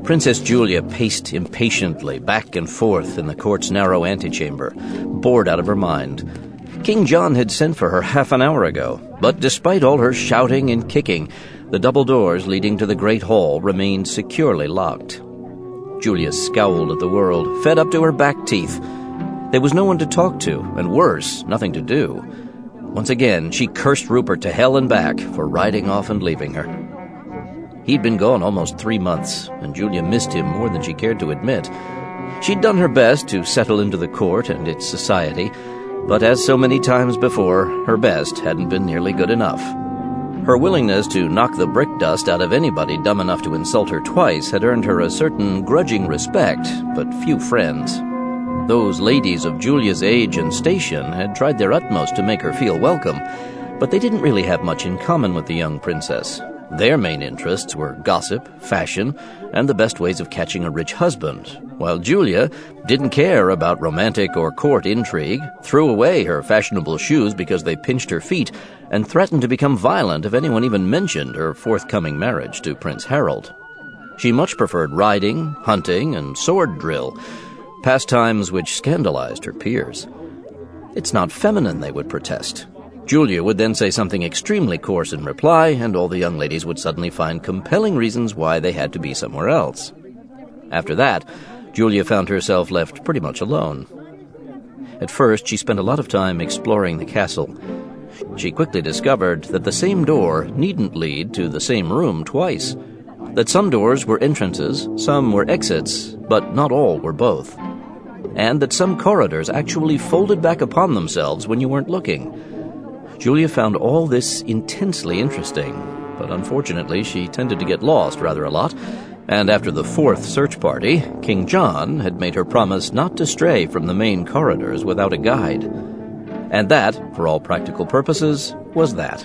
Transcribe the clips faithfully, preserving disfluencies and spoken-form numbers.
Princess Julia paced impatiently back and forth in the court's narrow antechamber, bored out of her mind. King John had sent for her half an hour ago, but despite all her shouting and kicking, the double doors leading to the great hall remained securely locked. Julia scowled at the world, fed up to her back teeth. There was no one to talk to, and worse, nothing to do. Once again, she cursed Rupert to hell and back for riding off and leaving her. He'd been gone almost three months, and Julia missed him more than she cared to admit. She'd done her best to settle into the court and its society, but as so many times before, her best hadn't been nearly good enough. Her willingness to knock the brick dust out of anybody dumb enough to insult her twice had earned her a certain grudging respect, but few friends. Those ladies of Julia's age and station had tried their utmost to make her feel welcome, but they didn't really have much in common with the young princess. Their main interests were gossip, fashion, and the best ways of catching a rich husband, while Julia didn't care about romantic or court intrigue, threw away her fashionable shoes because they pinched her feet, and threatened to become violent if anyone even mentioned her forthcoming marriage to Prince Harold. She much preferred riding, hunting, and sword drill, pastimes which scandalized her peers. "It's not feminine," they would protest. Julia would then say something extremely coarse in reply, and all the young ladies would suddenly find compelling reasons why they had to be somewhere else. After that, Julia found herself left pretty much alone. At first, she spent a lot of time exploring the castle. She quickly discovered that the same door needn't lead to the same room twice, that some doors were entrances, some were exits, but not all were both, and that some corridors actually folded back upon themselves when you weren't looking. Julia found all this intensely interesting, but unfortunately she tended to get lost rather a lot, and after the fourth search party, King John had made her promise not to stray from the main corridors without a guide. And that, for all practical purposes, was that.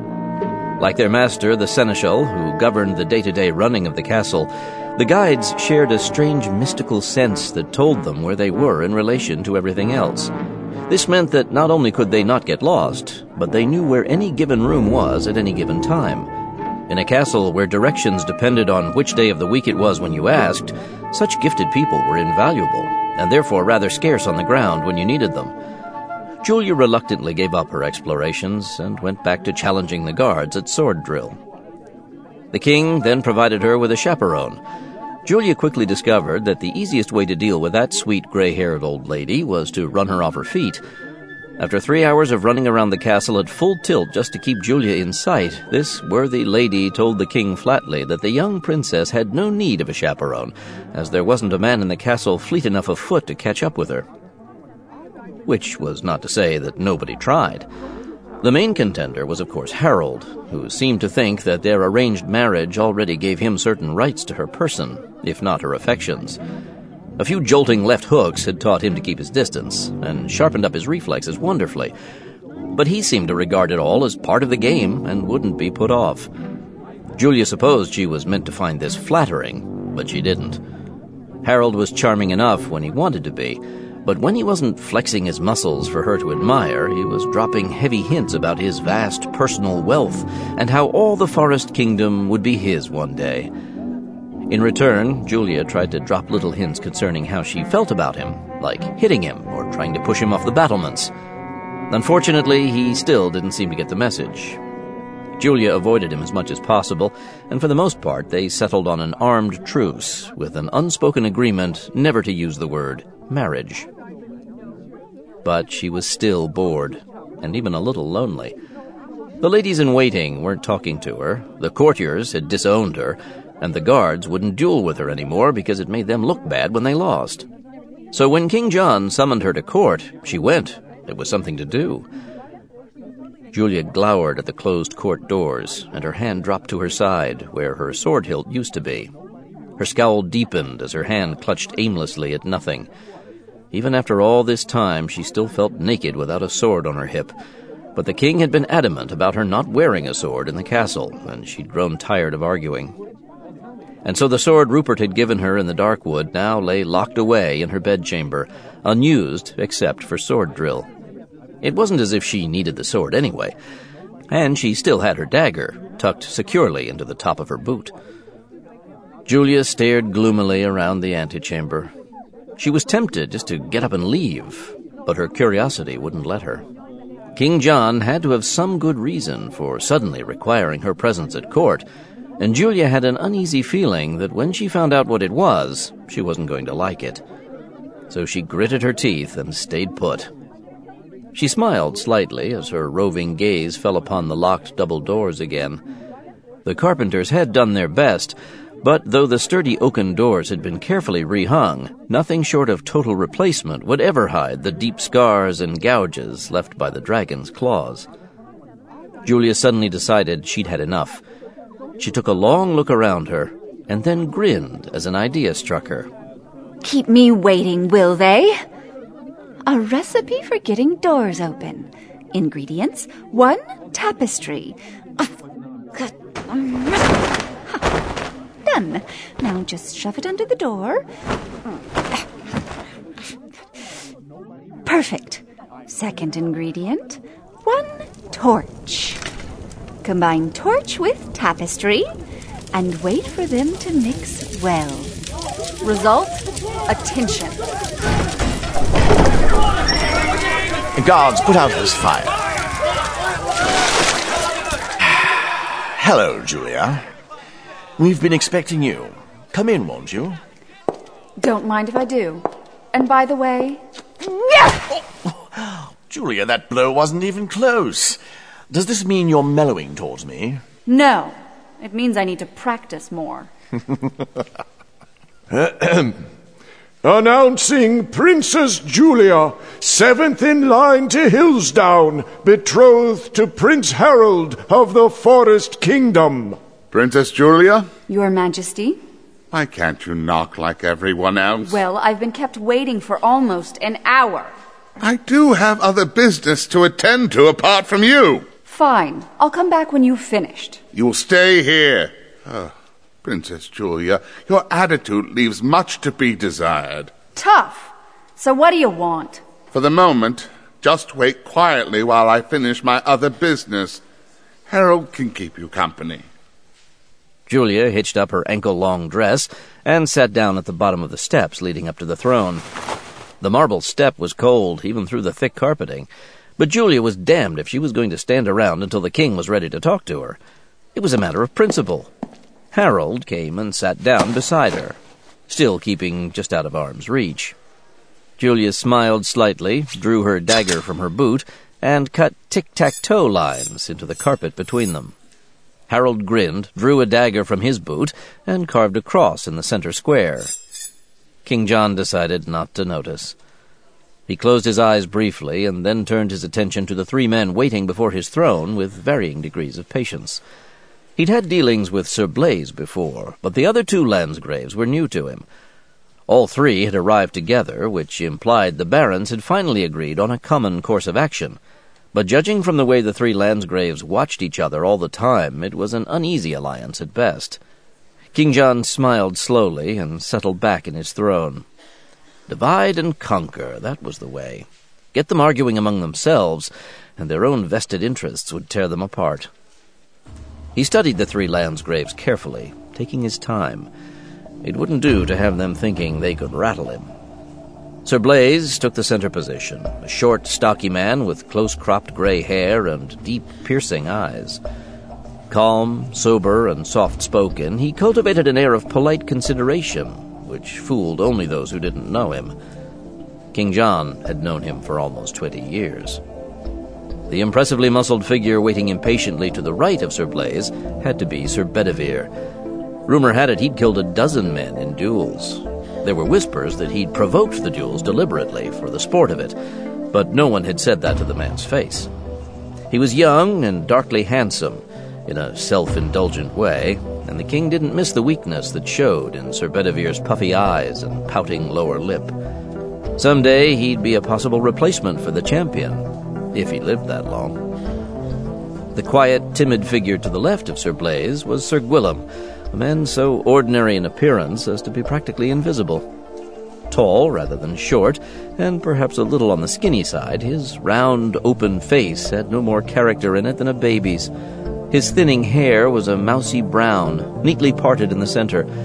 Like their master, the seneschal, who governed the day-to-day running of the castle, the guides shared a strange mystical sense that told them where they were in relation to everything else. This meant that not only could they not get lost, but they knew where any given room was at any given time. In a castle where directions depended on which day of the week it was when you asked, such gifted people were invaluable, and therefore rather scarce on the ground when you needed them. Julia reluctantly gave up her explorations and went back to challenging the guards at sword drill. The king then provided her with a chaperone. Julia quickly discovered that the easiest way to deal with that sweet gray-haired old lady was to run her off her feet. After three hours of running around the castle at full tilt just to keep Julia in sight, this worthy lady told the king flatly that the young princess had no need of a chaperone, as there wasn't a man in the castle fleet enough of foot to catch up with her. Which was not to say that nobody tried. The main contender was, of course, Harold, who seemed to think that their arranged marriage already gave him certain rights to her person, if not her affections. A few jolting left hooks had taught him to keep his distance, and sharpened up his reflexes wonderfully. But he seemed to regard it all as part of the game, and wouldn't be put off. Julia supposed she was meant to find this flattering, but she didn't. Harold was charming enough when he wanted to be, but when he wasn't flexing his muscles for her to admire, he was dropping heavy hints about his vast personal wealth and how all the Forest Kingdom would be his one day. In return, Julia tried to drop little hints concerning how she felt about him, like hitting him or trying to push him off the battlements. Unfortunately, he still didn't seem to get the message. Julia avoided him as much as possible, and for the most part they settled on an armed truce, with an unspoken agreement never to use the word marriage. But she was still bored, and even a little lonely. The ladies-in-waiting weren't talking to her, the courtiers had disowned her, and the guards wouldn't duel with her anymore because it made them look bad when they lost. So when King John summoned her to court, she went. It was something to do. Julia glowered at the closed court doors, and her hand dropped to her side, where her sword hilt used to be. Her scowl deepened as her hand clutched aimlessly at nothing. Even after all this time, she still felt naked without a sword on her hip. But the king had been adamant about her not wearing a sword in the castle, and she'd grown tired of arguing. And so the sword Rupert had given her in the dark wood now lay locked away in her bedchamber, unused except for sword drill. It wasn't as if she needed the sword anyway, and she still had her dagger, tucked securely into the top of her boot. Julia stared gloomily around the antechamber. She was tempted just to get up and leave, but her curiosity wouldn't let her. King John had to have some good reason for suddenly requiring her presence at court, and Julia had an uneasy feeling that when she found out what it was, she wasn't going to like it. So she gritted her teeth and stayed put. She smiled slightly as her roving gaze fell upon the locked double doors again. The carpenters had done their best, but though the sturdy oaken doors had been carefully rehung, nothing short of total replacement would ever hide the deep scars and gouges left by the dragon's claws. Julia suddenly decided she'd had enough. She took a long look around her, and then grinned as an idea struck her. Keep me waiting, will they? A recipe for getting doors open. Ingredients, one tapestry. Done. Now just shove it under the door. Perfect. Second ingredient, one torch. Combine torch with tapestry and wait for them to mix well. Result, attention. Guards, put out this fire. Hello, Julia. We've been expecting you. Come in, won't you? Don't mind if I do. And by the way... Oh, Julia, that blow wasn't even close. Does this mean you're mellowing towards me? No. It means I need to practice more. Announcing Princess Julia, seventh in line to Hillsdown, betrothed to Prince Harold of the Forest Kingdom. Princess Julia? Your Majesty? Why can't you knock like everyone else? Well, I've been kept waiting for almost an hour. I do have other business to attend to apart from you. Fine. I'll come back when you've finished. You'll stay here. Oh, Princess Julia, your attitude leaves much to be desired. Tough. So what do you want? For the moment, just wait quietly while I finish my other business. Harold can keep you company. Julia hitched up her ankle-long dress and sat down at the bottom of the steps leading up to the throne. The marble step was cold, even through the thick carpeting, but Julia was damned if she was going to stand around until the king was ready to talk to her. It was a matter of principle. Harold came and sat down beside her, still keeping just out of arm's reach. Julia smiled slightly, drew her dagger from her boot, and cut tic-tac-toe lines into the carpet between them. Harold grinned, drew a dagger from his boot, and carved a cross in the center square. King John decided not to notice. He closed his eyes briefly and then turned his attention to the three men waiting before his throne with varying degrees of patience. He'd had dealings with Sir Blaise before, but the other two Landsgraves were new to him. All three had arrived together, which implied the barons had finally agreed on a common course of action. But judging from the way the three Landsgraves watched each other all the time, it was an uneasy alliance at best. King John smiled slowly and settled back in his throne. Divide and conquer, that was the way. Get them arguing among themselves, and their own vested interests would tear them apart. He studied the three Landsgraves carefully, taking his time. It wouldn't do to have them thinking they could rattle him. Sir Blaise took the center position, a short, stocky man with close-cropped gray hair and deep, piercing eyes. Calm, sober, and soft-spoken, he cultivated an air of polite consideration, which fooled only those who didn't know him. King John had known him for almost twenty years. The impressively muscled figure waiting impatiently to the right of Sir Blaise had to be Sir Bedivere. Rumor had it he'd killed a dozen men in duels. There were whispers that he'd provoked the duels deliberately for the sport of it, but no one had said that to the man's face. He was young and darkly handsome, in a self-indulgent way, and the king didn't miss the weakness that showed in Sir Bedivere's puffy eyes and pouting lower lip. Someday he'd be a possible replacement for the champion, if he lived that long. The quiet, timid figure to the left of Sir Blaise was Sir Gwillem, a man so ordinary in appearance as to be practically invisible. Tall rather than short, and perhaps a little on the skinny side, his round, open face had no more character in it than a baby's. His thinning hair was a mousy brown, neatly parted in the center,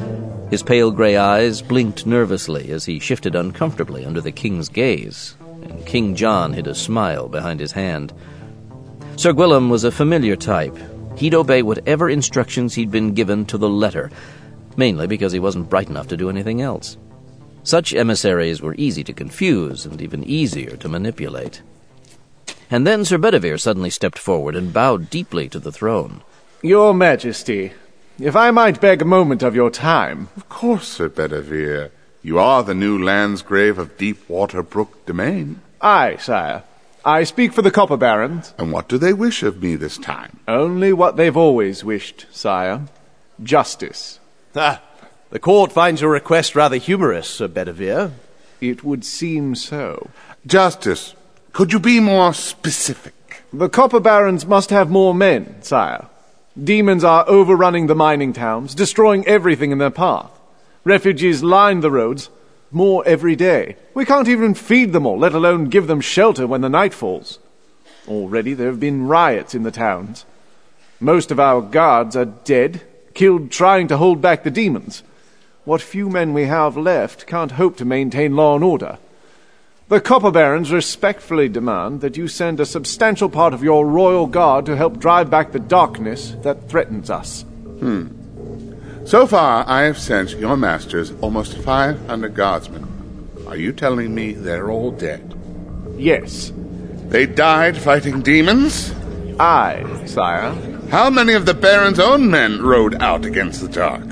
His pale gray eyes blinked nervously as he shifted uncomfortably under the king's gaze, and King John hid a smile behind his hand. Sir Gwilym was a familiar type. He'd obey whatever instructions he'd been given to the letter, mainly because he wasn't bright enough to do anything else. Such emissaries were easy to confuse and even easier to manipulate. And then Sir Bedivere suddenly stepped forward and bowed deeply to the throne. Your Majesty, if I might beg a moment of your time. Of course, Sir Bedivere. You are the new Landsgrave of Deepwater Brook Domain. Aye, sire. I speak for the Copper Barons. And what do they wish of me this time? Only what they've always wished, sire. Justice. Ah, the court finds your request rather humorous, Sir Bedivere. It would seem so. Justice. Could you be more specific? The Copper Barons must have more men, sire. Demons are overrunning the mining towns, destroying everything in their path. Refugees line the roads, more every day. We can't even feed them all, let alone give them shelter when the night falls. Already there have been riots in the towns. Most of our guards are dead, killed trying to hold back the demons. What few men we have left can't hope to maintain law and order. The Copper Barons respectfully demand that you send a substantial part of your royal guard to help drive back the darkness that threatens us. Hmm. So far, I have sent your masters almost five hundred guardsmen. Are you telling me they're all dead? Yes. They died fighting demons? Aye, sire. How many of the Baron's own men rode out against the dark?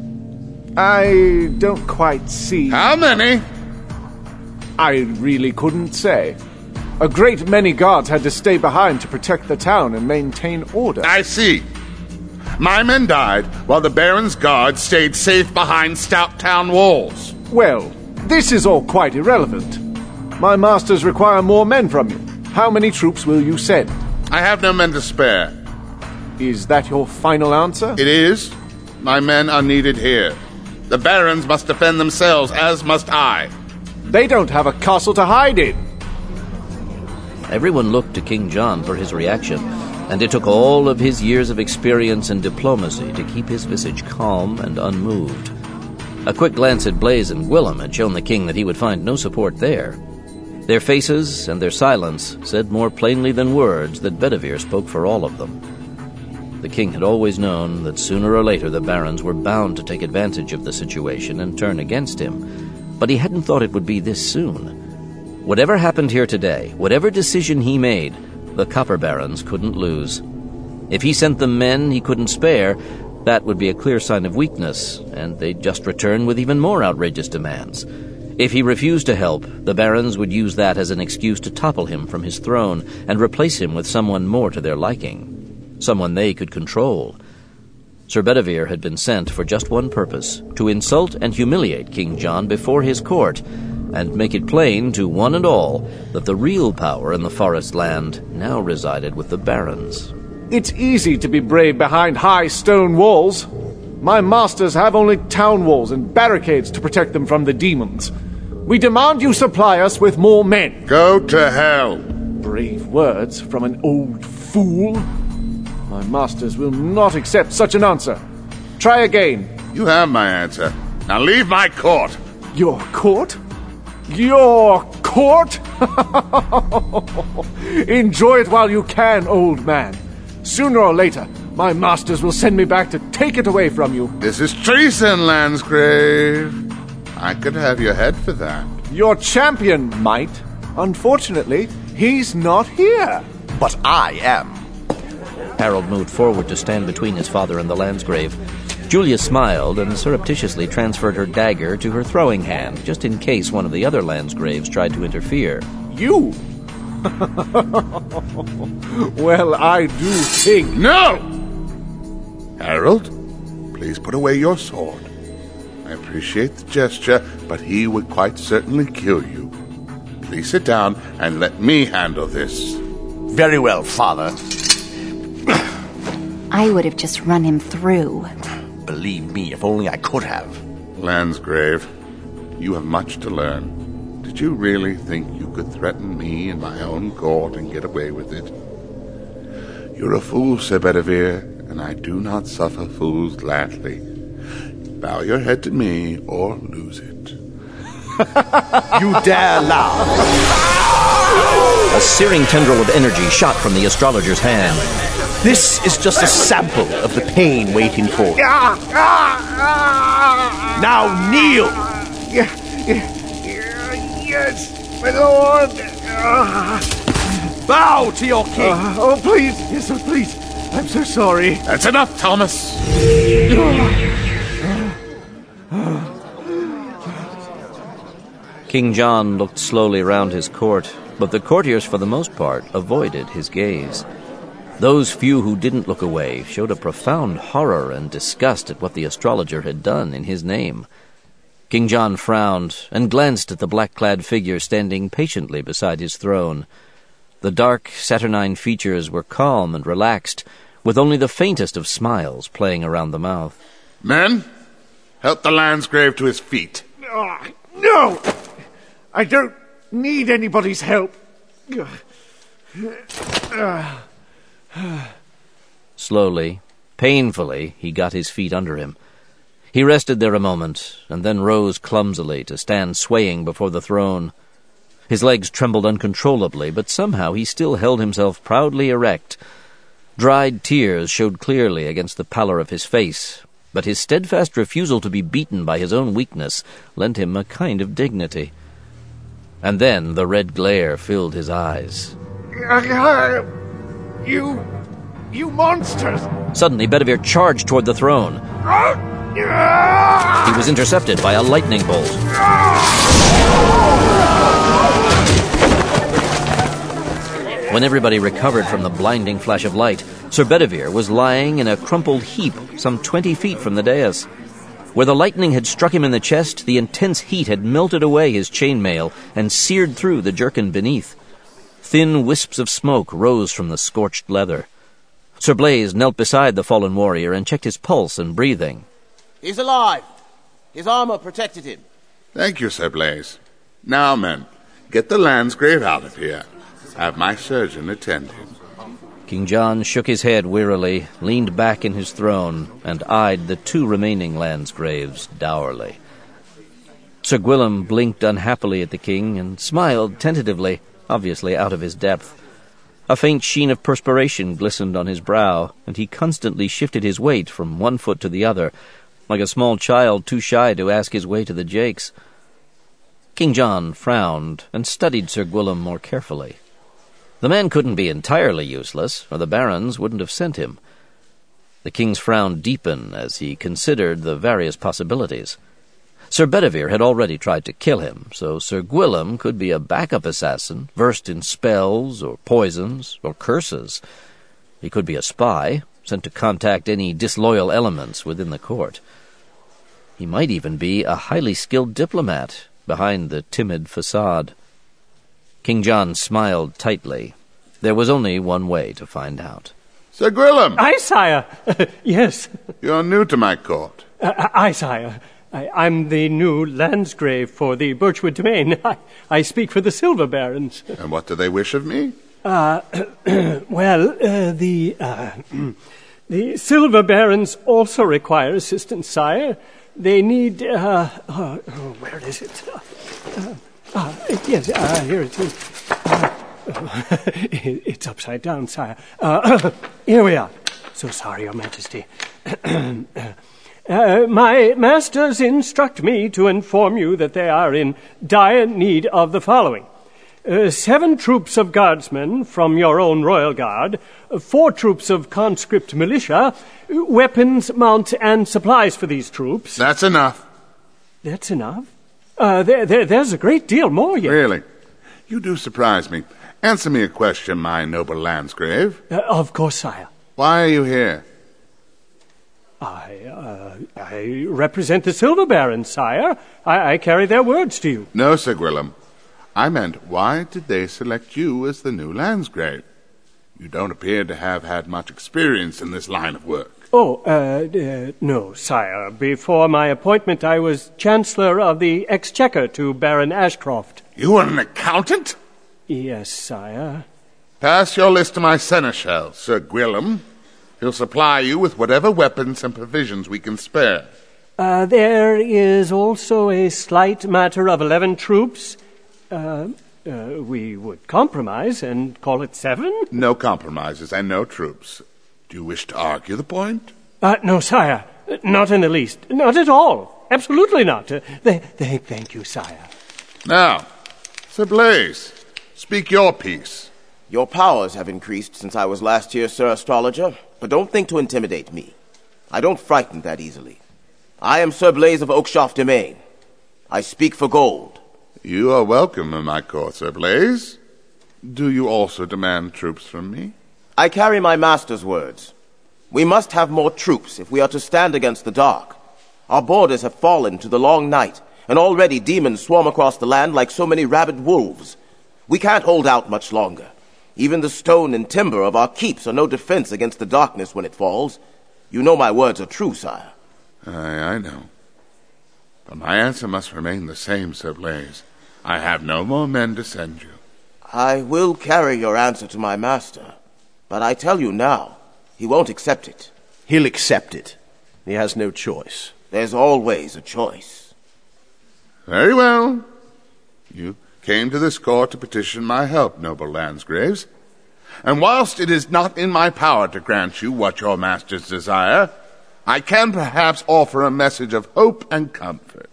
I don't quite see... How many? I really couldn't say. A great many guards had to stay behind to protect the town and maintain order. I see. My men died while the Baron's guard stayed safe behind stout town walls. Well, this is all quite irrelevant. My masters require more men from you. How many troops will you send? I have no men to spare. Is that your final answer? It is. My men are needed here. The Barons must defend themselves, as must I. They don't have a castle to hide in. Everyone looked to King John for his reaction, and it took all of his years of experience and diplomacy to keep his visage calm and unmoved. A quick glance at Blaise and Gwilym had shown the king that he would find no support there. Their faces and their silence said more plainly than words that Bedivere spoke for all of them. The king had always known that sooner or later the barons were bound to take advantage of the situation and turn against him, but he hadn't thought it would be this soon. Whatever happened here today, whatever decision he made, the Copper Barons couldn't lose. If he sent them men he couldn't spare, that would be a clear sign of weakness, and they'd just return with even more outrageous demands. If he refused to help, the barons would use that as an excuse to topple him from his throne and replace him with someone more to their liking, someone they could control. Sir Bedivere had been sent for just one purpose, to insult and humiliate King John before his court, and make it plain to one and all that the real power in the forest land now resided with the barons. It's easy to be brave behind high stone walls. My masters have only town walls and barricades to protect them from the demons. We demand you supply us with more men. Go to hell. Brave words from an old fool. My masters will not accept such an answer. Try again. You have my answer. Now leave my court. Your court? Your court? Enjoy it while you can, old man. Sooner or later, my masters will send me back to take it away from you. This is treason, Landsgrave. I could have your head for that. Your champion might. Unfortunately, he's not here. But I am. Harold moved forward to stand between his father and the Landsgrave. Julia smiled and surreptitiously transferred her dagger to her throwing hand, just in case one of the other Landsgraves tried to interfere. You? Well, I do think... No! Harold, please put away your sword. I appreciate the gesture, but he would quite certainly kill you. Please sit down and let me handle this. Very well, father. I would have just run him through. Believe me, if only I could have. Landsgrave, you have much to learn. Did you really think you could threaten me in my own court and get away with it? You're a fool, Sir Bedivere, and I do not suffer fools gladly. Bow your head to me or lose it. You dare laugh? A searing tendril of energy shot from the astrologer's hand. This is just a sample of the pain waiting for you. Now kneel! Yes, my lord. Bow to your king. Uh, oh, please. Yes, oh, please. I'm so sorry. That's enough, Thomas. King John looked slowly round his court, but the courtiers, for the most part, avoided his gaze. Those few who didn't look away showed a profound horror and disgust at what the astrologer had done in his name. King John frowned and glanced at the black-clad figure standing patiently beside his throne. The dark, saturnine features were calm and relaxed, with only the faintest of smiles playing around the mouth. Men, help the Landsgrave to his feet. Oh, no! I don't need anybody's help. Slowly, painfully, he got his feet under him. He rested there a moment, and then rose clumsily to stand swaying before the throne. His legs trembled uncontrollably, but somehow he still held himself proudly erect. Dried tears showed clearly against the pallor of his face, but his steadfast refusal to be beaten by his own weakness lent him a kind of dignity. And then the red glare filled his eyes. You... you monsters! Suddenly, Bedivere charged toward the throne. He was intercepted by a lightning bolt. When everybody recovered from the blinding flash of light, Sir Bedivere was lying in a crumpled heap some twenty feet from the dais. Where the lightning had struck him in the chest, the intense heat had melted away his chainmail and seared through the jerkin beneath. Thin wisps of smoke rose from the scorched leather. Sir Blaise knelt beside the fallen warrior and checked his pulse and breathing. He's alive. His armor protected him. Thank you, Sir Blaise. Now, men, get the Landsgrave out of here. Have my surgeon attend him. King John shook his head wearily, leaned back in his throne, and eyed the two remaining Landsgraves dourly. Sir Gwillem blinked unhappily at the king and smiled tentatively, obviously out of his depth. A faint sheen of perspiration glistened on his brow, and he constantly shifted his weight from one foot to the other, like a small child too shy to ask his way to the jakes. King John frowned and studied Sir Gwillem more carefully. The man couldn't be entirely useless, or the barons wouldn't have sent him. The king's frown deepened as he considered the various possibilities. Sir Bedivere had already tried to kill him, so Sir Gwillem could be a backup assassin, versed in spells or poisons or curses. He could be a spy, sent to contact any disloyal elements within the court. He might even be a highly skilled diplomat behind the timid facade. King John smiled tightly. There was only one way to find out. Sir Gwillem! Aye, sire. Yes. You're new to my court. Uh, aye, sire. I, I'm the new Landsgrave for the Birchwood domain. I, I speak for the Silver Barons. And what do they wish of me? Uh, well, uh, the, uh, the Silver Barons also require assistance, sire. They need, uh, uh oh, where is it? Uh, uh, yes, uh, here it is. Uh, it's upside down, sire. Uh, here we are. So sorry, Your Majesty. Uh, my masters instruct me to inform you that they are in dire need of the following. Uh, seven troops of guardsmen from your own royal guard, uh, four troops of conscript militia, weapons, mount, and supplies for these troops. That's enough. That's enough? Uh, there, there, there's a great deal more yet. Really? You do surprise me. Answer me a question, my noble Landsgrave. Uh, of course, sire. Why are you here? I, uh, I represent the Silver Barons, sire. I, I carry their words to you. No, Sir Gwillem. I meant, why did they select you as the new Landsgrave? You don't appear to have had much experience in this line of work. Oh, uh, uh, no, sire. Before my appointment, I was Chancellor of the Exchequer to Baron Ashcroft. You were an accountant? Yes, sire. Pass your list to my seneschal, Sir Gwillem. He'll supply you with whatever weapons and provisions we can spare. Uh, there is also a slight matter of eleven troops. Uh, uh, we would compromise and call it seven? No compromises and no troops. Do you wish to argue the point? Uh, no, sire. Not in the least. Not at all. Absolutely not. Uh, th- th- thank you, sire. Now, Sir Blaise, speak your piece. Your powers have increased since I was last here, Sir Astrologer, but don't think to intimidate me. I don't frighten that easily. I am Sir Blaise of Oakshott Domain. I speak for gold. You are welcome in my court, Sir Blaise. Do you also demand troops from me? I carry my master's words. We must have more troops if we are to stand against the dark. Our borders have fallen to the long night, and already demons swarm across the land like so many rabid wolves. We can't hold out much longer. Even the stone and timber of our keeps are no defense against the darkness when it falls. You know my words are true, sire. I, I know. But my answer must remain the same, Sir Blaise. I have no more men to send you. I will carry your answer to my master, but I tell you now, he won't accept it. He'll accept it. He has no choice. There's always a choice. Very well. You came to this court to petition my help, noble Landsgraves. And whilst it is not in my power to grant you what your masters desire, I can perhaps offer a message of hope and comfort.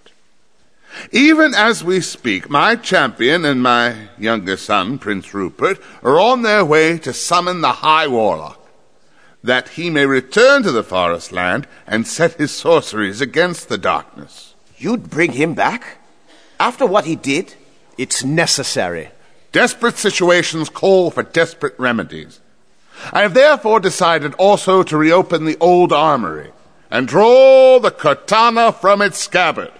Even as we speak, my champion and my younger son, Prince Rupert, are on their way to summon the High Warlock, that he may return to the forest land and set his sorceries against the darkness. You'd bring him back? After what he did? It's necessary. Desperate situations call for desperate remedies. I have therefore decided also to reopen the old armory and draw the katana from its scabbard.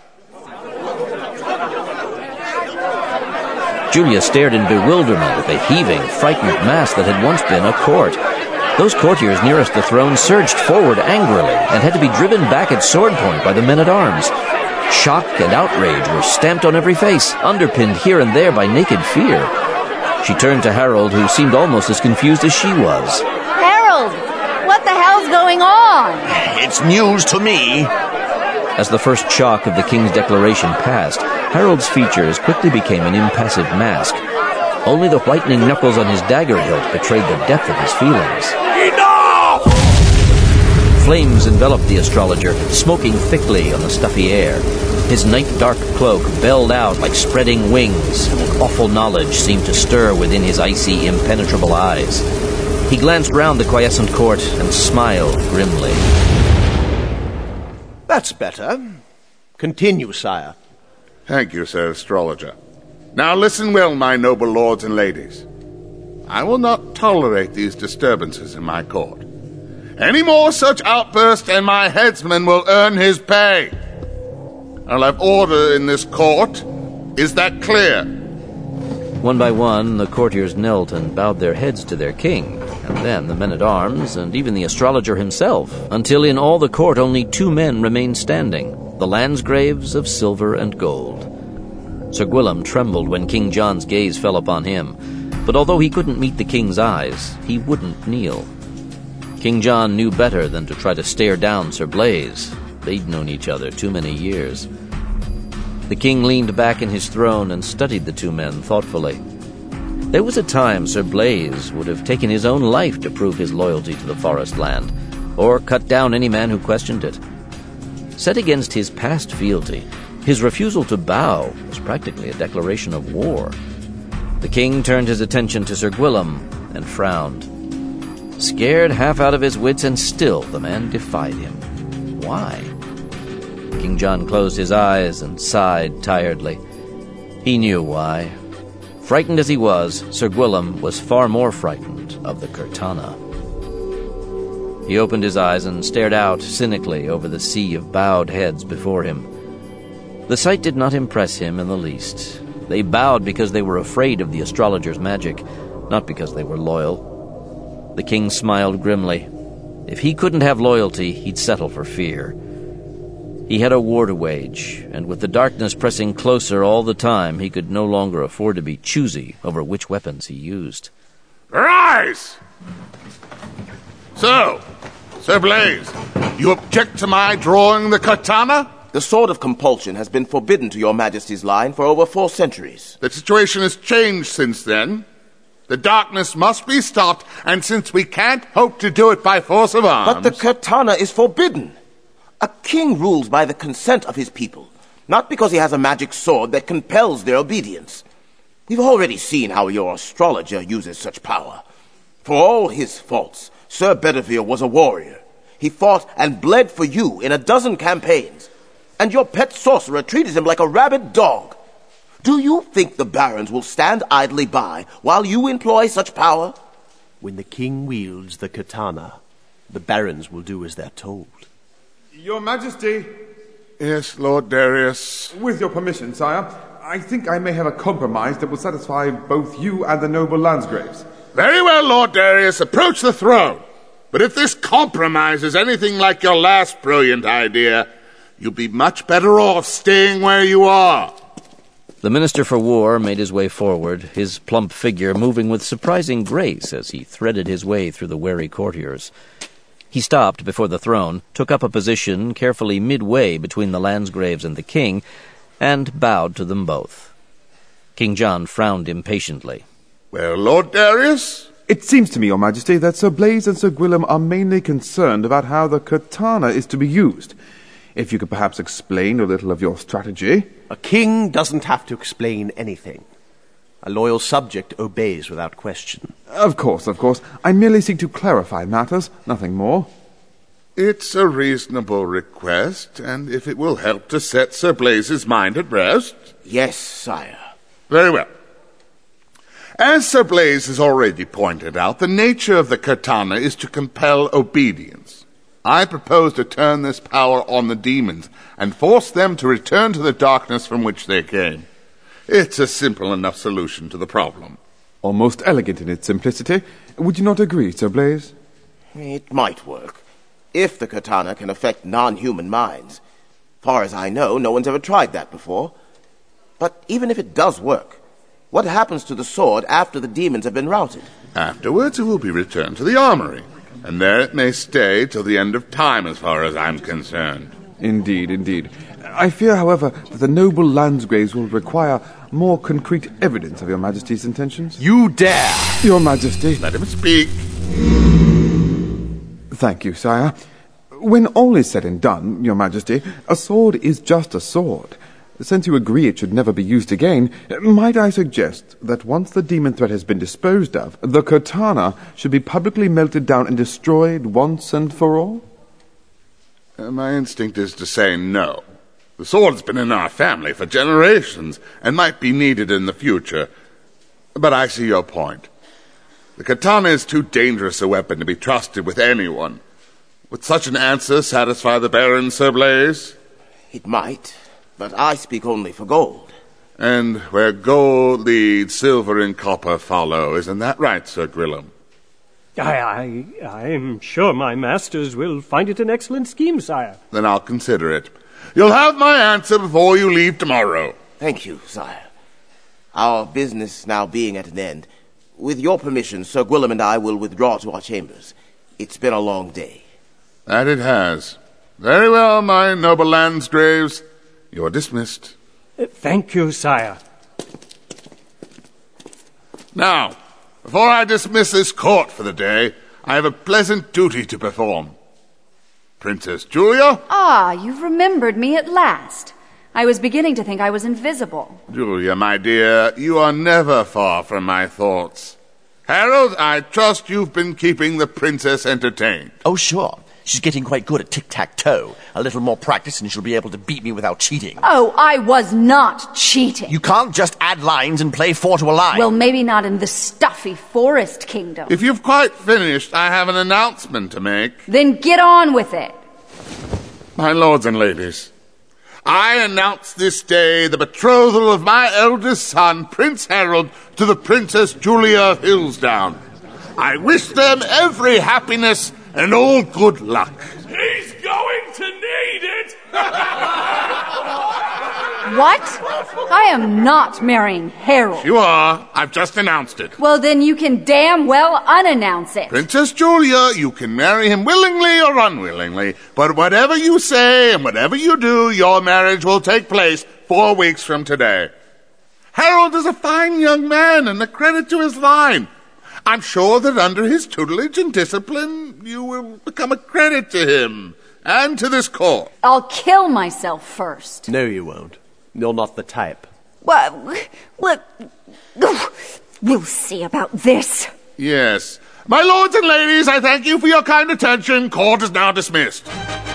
Julia stared in bewilderment at the heaving, frightened mass that had once been a court. Those courtiers nearest the throne surged forward angrily and had to be driven back at sword point by the men-at-arms. Shock and outrage were stamped on every face, underpinned here and there by naked fear. She turned to Harold, who seemed almost as confused as she was. Harold, what the hell's going on? It's news to me. As the first shock of the king's declaration passed, Harold's features quickly became an impassive mask. Only the whitening knuckles on his dagger hilt betrayed the depth of his feelings. Enough! Flames enveloped the astrologer, smoking thickly on the stuffy air. His night-dark cloak belled out like spreading wings, and an awful knowledge seemed to stir within his icy, impenetrable eyes. He glanced round the quiescent court and smiled grimly. That's better. Continue, sire. Thank you, Sir Astrologer. Now listen well, my noble lords and ladies. I will not tolerate these disturbances in my court. Any more such outbursts and my headsman will earn his pay. I'll have order in this court. Is that clear? One by one, the courtiers knelt and bowed their heads to their king, and then the men-at-arms, and even the astrologer himself, until in all the court only two men remained standing, the Landsgraves of silver and gold. Sir Gwillem trembled when King John's gaze fell upon him, but although he couldn't meet the king's eyes, he wouldn't kneel. King John knew better than to try to stare down Sir Blaise. They'd known each other too many years. The king leaned back in his throne and studied the two men thoughtfully. There was a time Sir Blaise would have taken his own life to prove his loyalty to the forest land, or cut down any man who questioned it. Set against his past fealty, his refusal to bow was practically a declaration of war. The king turned his attention to Sir Gwillem and frowned. Scared half out of his wits, and still the man defied him. Why? King John closed his eyes and sighed tiredly. He knew why. Frightened as he was, Sir Gwillem was far more frightened of the Kurtana. He opened his eyes and stared out cynically over the sea of bowed heads before him. The sight did not impress him in the least. They bowed because they were afraid of the astrologer's magic, not because they were loyal. The king smiled grimly. If he couldn't have loyalty, he'd settle for fear. He had a war to wage, and with the darkness pressing closer all the time, he could no longer afford to be choosy over which weapons he used. Rise! So, Sir Blaise, you object to my drawing the katana? The sword of compulsion has been forbidden to your majesty's line for over four centuries. The situation has changed since then. The darkness must be stopped, and since we can't hope to do it by force of arms... But the katana is forbidden. A king rules by the consent of his people, not because he has a magic sword that compels their obedience. We've already seen how your astrologer uses such power. For all his faults, Sir Bedivere was a warrior. He fought and bled for you in a dozen campaigns. And your pet sorcerer treated him like a rabid dog. Do you think the barons will stand idly by while you employ such power? When the king wields the katana, the barons will do as they're told. Your Majesty. Yes, Lord Darius. With your permission, sire, I think I may have a compromise that will satisfy both you and the noble Landsgraves. Very well, Lord Darius, approach the throne. But if this compromise is anything like your last brilliant idea, you'll be much better off staying where you are. The Minister for War made his way forward, his plump figure moving with surprising grace as he threaded his way through the wary courtiers. He stopped before the throne, took up a position carefully midway between the Landsgraves and the king, and bowed to them both. King John frowned impatiently. Well, Lord Darius? It seems to me, Your Majesty, that Sir Blaise and Sir Gwillem are mainly concerned about how the katana is to be used. If you could perhaps explain a little of your strategy. A king doesn't have to explain anything. A loyal subject obeys without question. Of course, of course. I merely seek to clarify matters, nothing more. It's a reasonable request, and if it will help to set Sir Blaise's mind at rest... Yes, sire. Very well. As Sir Blaise has already pointed out, the nature of the katana is to compel obedience. I propose to turn this power on the demons and force them to return to the darkness from which they came. It's a simple enough solution to the problem. Almost elegant in its simplicity. Would you not agree, Sir Blaise? It might work, if the katana can affect non-human minds. Far as I know, no one's ever tried that before. But even if it does work, what happens to the sword after the demons have been routed? Afterwards, it will be returned to the armory, and there it may stay till the end of time, as far as I'm concerned. Indeed, indeed. I fear, however, that the noble Landsgraves will require more concrete evidence of Your Majesty's intentions. You dare! Your Majesty. Let him speak. Thank you, sire. When all is said and done, Your Majesty, a sword is just a sword. Since you agree it should never be used again, might I suggest that once the demon threat has been disposed of, the katana should be publicly melted down and destroyed once and for all? Uh, my instinct is to say no. The sword's been in our family for generations and might be needed in the future. But I see your point. The katana is too dangerous a weapon to be trusted with anyone. Would such an answer satisfy the Baron, Sir Blaise? It might, but I speak only for gold. And where gold leads, silver and copper follow. Isn't that right, Sir Gwillem? I, I, I'm sure my masters will find it an excellent scheme, sire. Then I'll consider it. You'll have my answer before you leave tomorrow. Thank you, sire. Our business now being at an end, with your permission, Sir Gwillem and I will withdraw to our chambers. It's been a long day. That it has. Very well, my noble Landsgraves. You're dismissed. Uh, thank you, sire. Now, before I dismiss this court for the day, I have a pleasant duty to perform. Princess Julia? Ah, you've remembered me at last. I was beginning to think I was invisible. Julia, my dear, you are never far from my thoughts. Harold, I trust you've been keeping the princess entertained. Oh, sure. She's getting quite good at tic-tac-toe. A little more practice and she'll be able to beat me without cheating. Oh, I was not cheating. You can't just add lines and play four to a line. Well, maybe not in the stuffy forest kingdom. If you've quite finished, I have an announcement to make. Then get on with it. My lords and ladies, I announce this day the betrothal of my eldest son, Prince Harold, to the Princess Julia of Hillsdown. I wish them every happiness and all good luck. He's going to need it! What? I am not marrying Harold. You are. I've just announced it. Well, then you can damn well unannounce it. Princess Julia, you can marry him willingly or unwillingly, but whatever you say and whatever you do, your marriage will take place four weeks from today. Harold is a fine young man and a credit to his line. I'm sure that under his tutelage and discipline, you will become a credit to him and to this court. I'll kill myself first. No, you won't. You're not the type. Well, what? We'll see about this. Yes. My lords and ladies, I thank you for your kind attention. Court is now dismissed.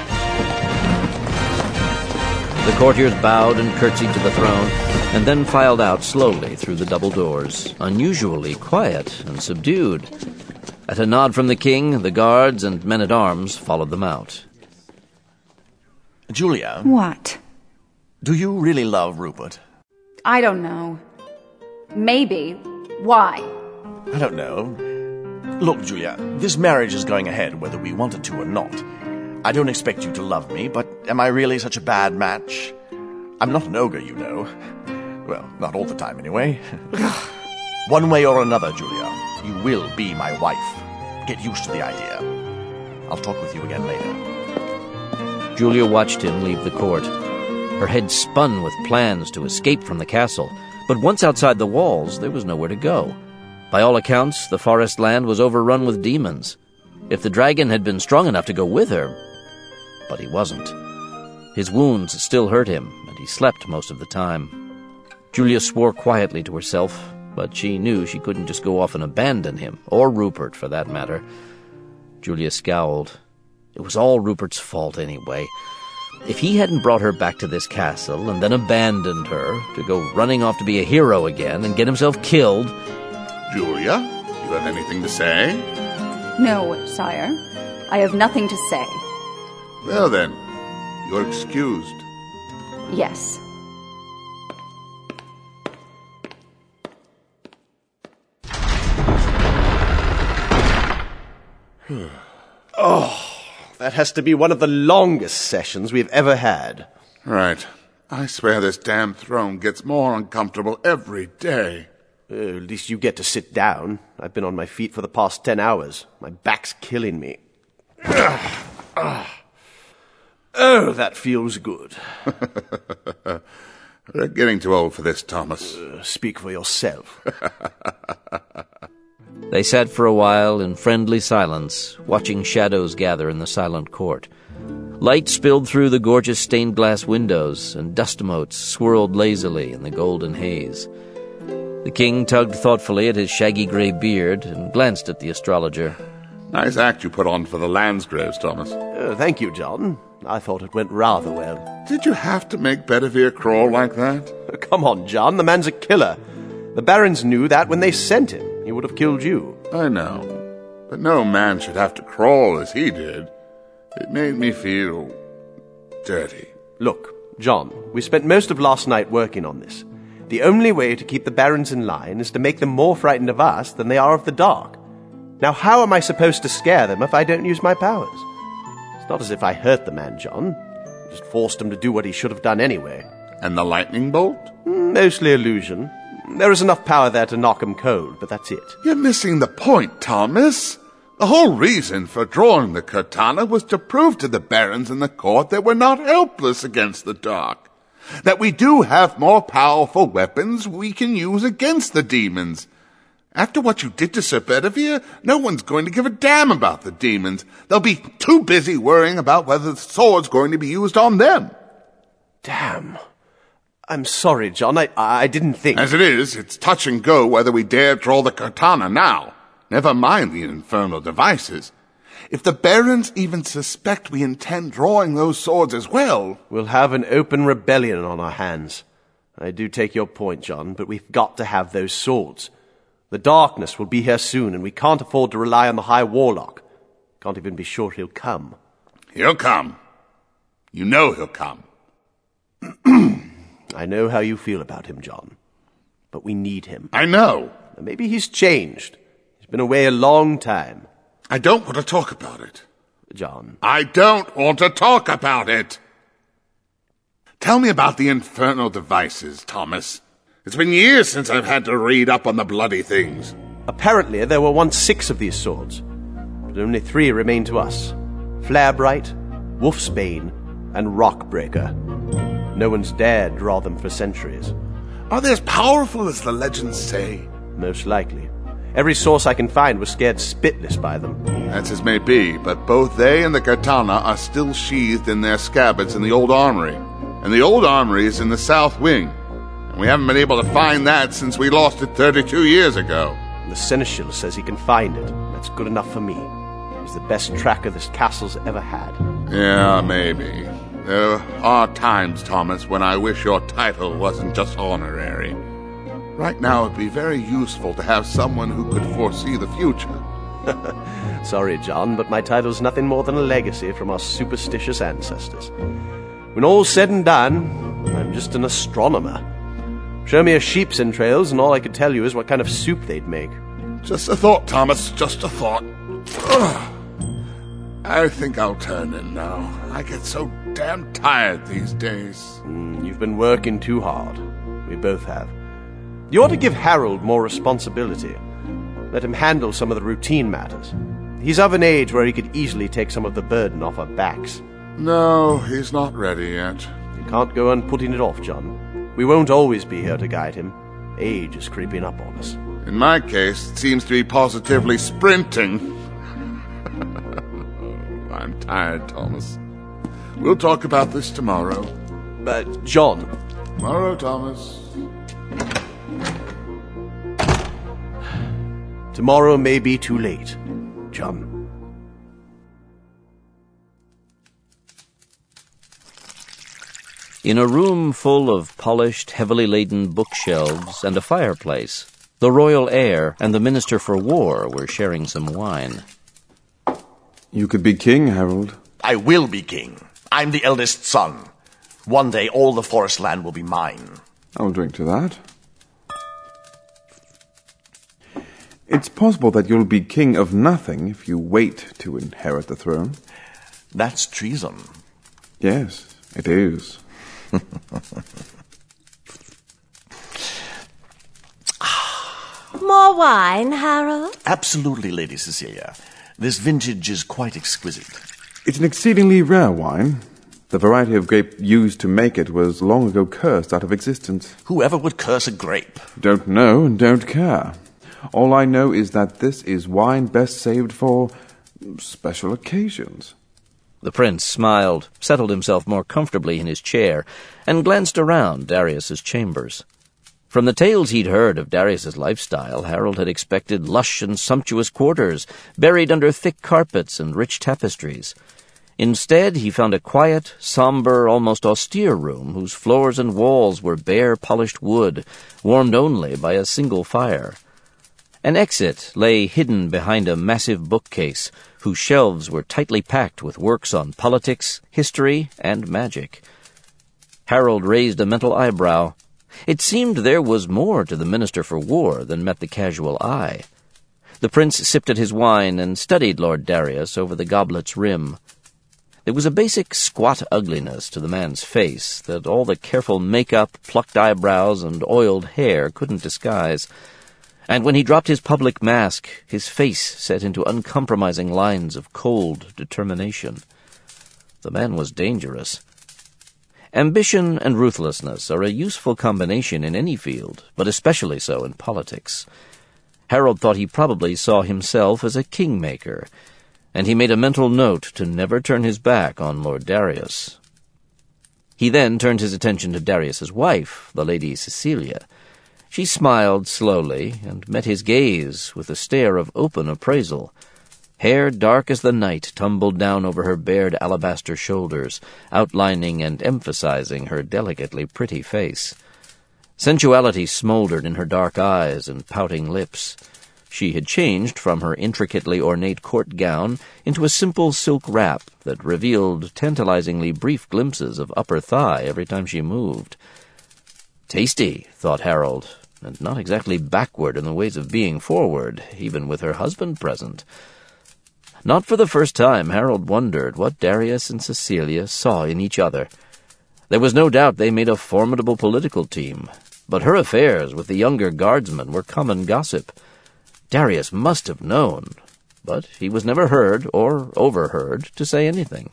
The courtiers bowed and curtsied to the throne, and then filed out slowly through the double doors, unusually quiet and subdued. At a nod from the king, the guards and men-at-arms followed them out. Julia. What? Do you really love Rupert? I don't know. Maybe. Why? I don't know. Look, Julia, this marriage is going ahead whether we want it to or not. I don't expect you to love me, but am I really such a bad match? I'm not an ogre, you know. Well, not all the time, anyway. One way or another, Julia, you will be my wife. Get used to the idea. I'll talk with you again later. Julia watched him leave the court. Her head spun with plans to escape from the castle, but once outside the walls, there was nowhere to go. By all accounts, the forest land was overrun with demons. If the dragon had been strong enough to go with her, but he wasn't. His wounds still hurt him, and he slept most of the time. Julia swore quietly to herself, but she knew she couldn't just go off and abandon him, or Rupert, for that matter. Julia scowled. It was all Rupert's fault anyway. If he hadn't brought her back to this castle and then abandoned her to go running off to be a hero again and get himself killed... Julia, you have anything to say? No, sire. I have nothing to say. Well then, you're excused. Yes. Oh, that has to be one of the longest sessions we've ever had. Right. I swear this damn throne gets more uncomfortable every day. Uh, at least you get to sit down. I've been on my feet for the past ten hours. My back's killing me. Oh, that feels good. We're getting too old for this, Thomas. Uh, speak for yourself. They sat for a while in friendly silence, watching shadows gather in the silent court. Light spilled through the gorgeous stained-glass windows, and dust motes swirled lazily in the golden haze. The king tugged thoughtfully at his shaggy gray beard and glanced at the astrologer. Nice act you put on for the Landsgraves, Thomas. Uh, thank you, John. I thought it went rather well. Did you have to make Bedivere crawl like that? Uh, come on, John. The man's a killer. The barons knew that when they sent him. He would have killed you. I know. But no man should have to crawl as he did. It made me feel dirty. Look, John, we spent most of last night working on this. The only way to keep the barons in line is to make them more frightened of us than they are of the dark. Now, how am I supposed to scare them if I don't use my powers? It's not as if I hurt the man, John. I just forced him to do what he should have done anyway. And the lightning bolt? Mostly illusion. There is enough power there to knock him cold, but that's it. You're missing the point, Thomas. The whole reason for drawing the katana was to prove to the barons in the court that we're not helpless against the dark. That we do have more powerful weapons we can use against the demons. After what you did to Sir Bedivere, no one's going to give a damn about the demons. They'll be too busy worrying about whether the sword's going to be used on them. Damn. I'm sorry, John. I, I didn't think... As it is, it's touch and go whether we dare draw the katana now. Never mind the infernal devices. If the barons even suspect we intend drawing those swords as well... We'll have an open rebellion on our hands. I do take your point, John, but we've got to have those swords. The darkness will be here soon, and we can't afford to rely on the High Warlock. Can't even be sure he'll come. He'll come. You know he'll come. I know how you feel about him, John. But we need him. I know. Maybe he's changed. He's been away a long time. I don't want to talk about it. John. I don't want to talk about it. Tell me about the infernal devices, Thomas. It's been years since I've had to read up on the bloody things. Apparently, there were once six of these swords, but only three remain to us. Flarebright, Wolfsbane, and Rockbreaker. No one's dared draw them for centuries. Are they as powerful as the legends say? Most likely. Every source I can find was scared spitless by them. That's as may be, but both they and the katana are still sheathed in their scabbards in the old armory. And the old armory is in the south wing. And we haven't been able to find that since we lost it thirty-two years ago. The seneschal says he can find it. That's good enough for me. He's the best tracker this castle's ever had. Yeah, maybe. There are times, Thomas, when I wish your title wasn't just honorary. Right now it'd be very useful to have someone who could foresee the future. Sorry, John, but my title's nothing more than a legacy from our superstitious ancestors. When all's said and done, I'm just an astronomer. Show me a sheep's entrails, and all I could tell you is what kind of soup they'd make. Just a thought, Thomas, just a thought. Ugh. I think I'll turn in now. I get so damn tired these days. Mm, you've been working too hard. We both have. You ought to give Harold more responsibility. Let him handle some of the routine matters. He's of an age where he could easily take some of the burden off our backs. No, he's not ready yet. You can't go on putting it off, John. We won't always be here to guide him. Age is creeping up on us. In my case, it seems to be positively sprinting. I'm tired, Thomas. We'll talk about this tomorrow. But, John... Tomorrow, Thomas. Tomorrow may be too late, John. In a room full of polished, heavily laden bookshelves and a fireplace, the royal heir and the Minister for War were sharing some wine. You could be king, Harold. I will be king. I'm the eldest son. One day all the forest land will be mine. I'll drink to that. It's possible that you'll be king of nothing if you wait to inherit the throne. That's treason. Yes, it is. More wine, Harold? Absolutely, Lady Cecilia. This vintage is quite exquisite. It's an exceedingly rare wine. The variety of grape used to make it was long ago cursed out of existence. Whoever would curse a grape? Don't know and don't care. All I know is that this is wine best saved for special occasions. The prince smiled, settled himself more comfortably in his chair, and glanced around Darius's chambers. From the tales he'd heard of Darius's lifestyle, Harold had expected lush and sumptuous quarters, buried under thick carpets and rich tapestries. Instead, he found a quiet, somber, almost austere room whose floors and walls were bare polished wood, warmed only by a single fire. An exit lay hidden behind a massive bookcase, whose shelves were tightly packed with works on politics, history, and magic. Harold raised a mental eyebrow. It seemed there was more to the Minister for War than met the casual eye. The prince sipped at his wine and studied Lord Darius over the goblet's rim. There was a basic squat ugliness to the man's face that all the careful make-up, plucked eyebrows, and oiled hair couldn't disguise. And when he dropped his public mask, his face set into uncompromising lines of cold determination. The man was dangerous. Ambition and ruthlessness are a useful combination in any field, but especially so in politics. Harold thought he probably saw himself as a kingmaker, and he made a mental note to never turn his back on Lord Darius. He then turned his attention to Darius's wife, the Lady Cecilia. She smiled slowly and met his gaze with a stare of open appraisal. Hair dark as the night tumbled down over her bared alabaster shoulders, outlining and emphasizing her delicately pretty face. Sensuality smoldered in her dark eyes and pouting lips. She had changed from her intricately ornate court gown into a simple silk wrap that revealed tantalizingly brief glimpses of upper thigh every time she moved. Tasty, thought Harold, and not exactly backward in the ways of being forward, even with her husband present. Not for the first time, Harold wondered what Darius and Cecilia saw in each other. There was no doubt they made a formidable political team, but her affairs with the younger guardsmen were common gossip. Darius must have known, but he was never heard or overheard to say anything.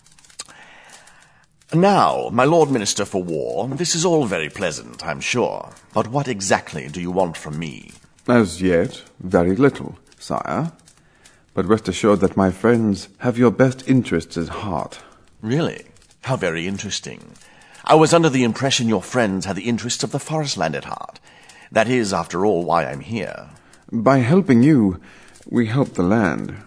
Now, my Lord Minister for War, this is all very pleasant, I'm sure. But what exactly do you want from me? As yet, very little, sire. But rest assured that my friends have your best interests at heart. Really? How very interesting. I was under the impression your friends had the interests of the forest land at heart. That is, after all, why I'm here. By helping you, we help the land.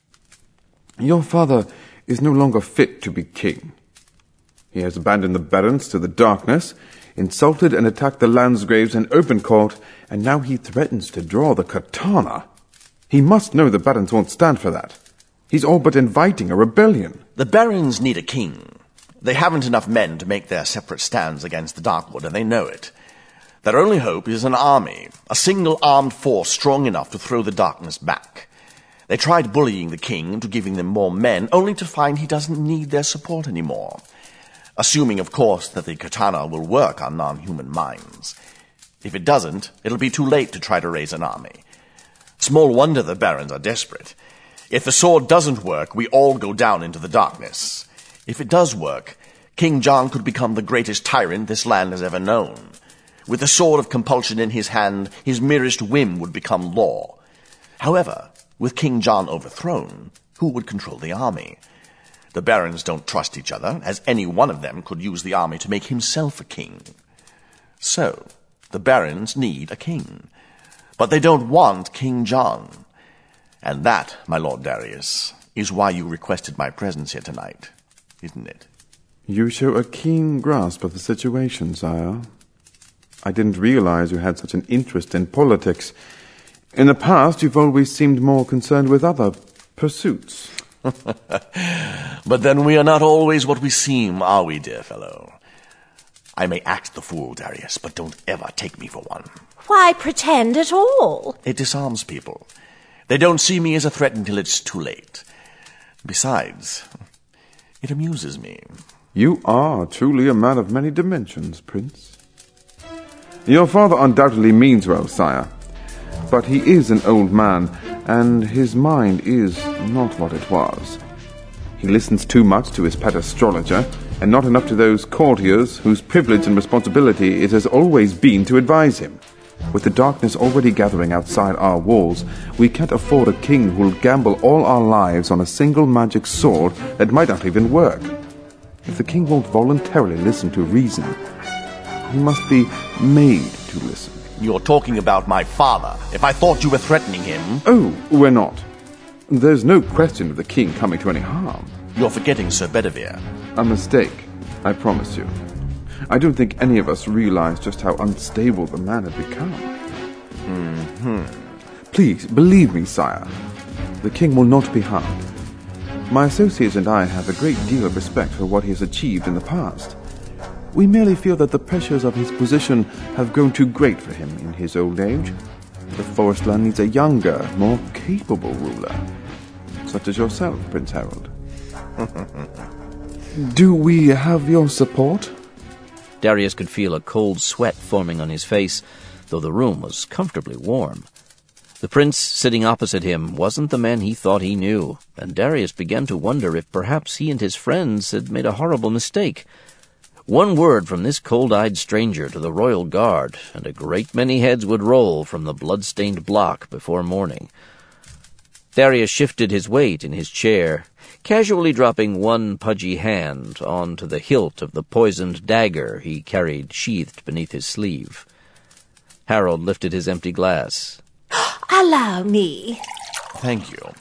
Your father is no longer fit to be king. He has abandoned the barons to the darkness, insulted and attacked the Landsgraves in open court, and now he threatens to draw the katana. He must know the barons won't stand for that. He's all but inviting a rebellion. The barons need a king. They haven't enough men to make their separate stands against the Darkwood, and they know it. Their only hope is an army, a single armed force strong enough to throw the darkness back. They tried bullying the king into giving them more men, only to find he doesn't need their support anymore. Assuming, of course, that the katana will work on non-human minds. If it doesn't, it'll be too late to try to raise an army. Small wonder the barons are desperate. If the sword doesn't work, we all go down into the darkness. If it does work, King John could become the greatest tyrant this land has ever known. With the sword of compulsion in his hand, his merest whim would become law. However, with King John overthrown, who would control the army? The barons don't trust each other, as any one of them could use the army to make himself a king. So, the barons need a king. But they don't want King John. And that, my Lord Darius, is why you requested my presence here tonight, isn't it? You show a keen grasp of the situation, sire. I didn't realize you had such an interest in politics. In the past, you've always seemed more concerned with other pursuits. But then we are not always what we seem, are we, dear fellow? I may act the fool, Darius, but don't ever take me for one. Why pretend at all? It disarms people. They don't see me as a threat until it's too late. Besides, it amuses me. You are truly a man of many dimensions, Prince. Your father undoubtedly means well, sire. But he is an old man, and his mind is not what it was. He listens too much to his pet astrologer, and not enough to those courtiers whose privilege and responsibility it has always been to advise him. With the darkness already gathering outside our walls, we can't afford a king who'll gamble all our lives on a single magic sword that might not even work. If the king won't voluntarily listen to reason, he must be made to listen. You're talking about my father. If I thought you were threatening him... Oh, we're not. There's no question of the king coming to any harm. You're forgetting Sir Bedivere. A mistake, I promise you. I don't think any of us realized just how unstable the man had become. Mm-hmm. Please, believe me, sire. The king will not be harmed. My associates and I have a great deal of respect for what he has achieved in the past. We merely feel that the pressures of his position have grown too great for him in his old age. The forest land needs a younger, more capable ruler, such as yourself, Prince Harold. Do we have your support? Darius could feel a cold sweat forming on his face, though the room was comfortably warm. The prince sitting opposite him wasn't the man he thought he knew, and Darius began to wonder if perhaps he and his friends had made a horrible mistake. One word from this cold-eyed stranger to the royal guard, and a great many heads would roll from the blood-stained block before morning. Darius shifted his weight in his chair, casually dropping one pudgy hand onto the hilt of the poisoned dagger he carried sheathed beneath his sleeve. Harold lifted his empty glass. Allow me. Thank you.